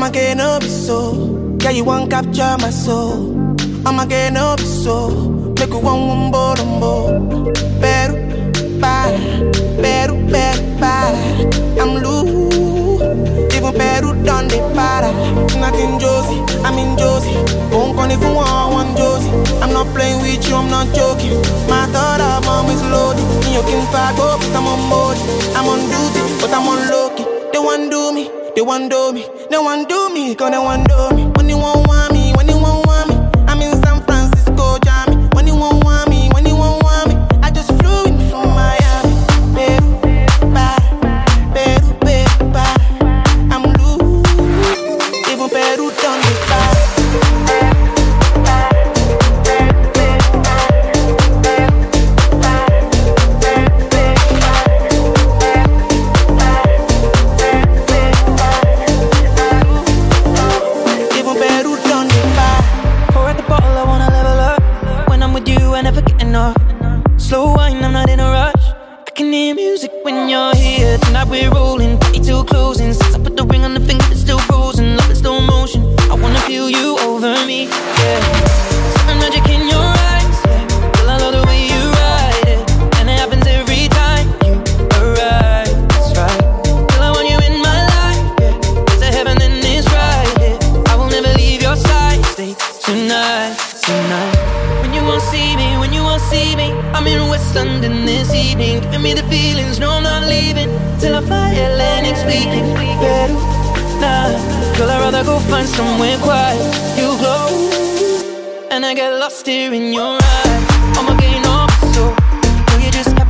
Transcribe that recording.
I'ma get no be so. Yeah, you won't capture my soul. I'ma get no be so. Make you one bo. Peru, para, Peru, para. I'm loose. Even Peru done the para. Not in Josie, I'm in Josie. Won't call if you want Josie. I'm not playing with you, I'm not joking. My thought of mom is loaded. You can fight, but I'm on board. I'm on duty, but I'm on low-key. They want do me, they want do me. They want do me, cause they want do me. When you want me, when you want me. I'm in San Francisco, Jammy. When you want me, when you want me. I just flew in from Miami. Peru, para. I'm loose. Even Peru done the para. Slow wine, I'm not in a rush. I can hear music when you're here. Tonight we're rolling, party till closing. Since I put the ring on the finger, it's still frozen. Love in slow motion, I wanna feel you over me, yeah. Something magic in your eyes, yeah. Girl, I love the way you ride it. And it happens every time you arrive, that's right. Girl, I want you in my life, yeah. It's a heaven and it's right, yeah. I will never leave your side, stay tonight. When you won't see me, I'm in West London this evening. Giving me the feelings, no I'm not leaving till I fly LA next weekend. Peru, nah, girl I'd rather go find somewhere quiet. You glow, and I get lost here in your eyes. I'ma gain up so, will you just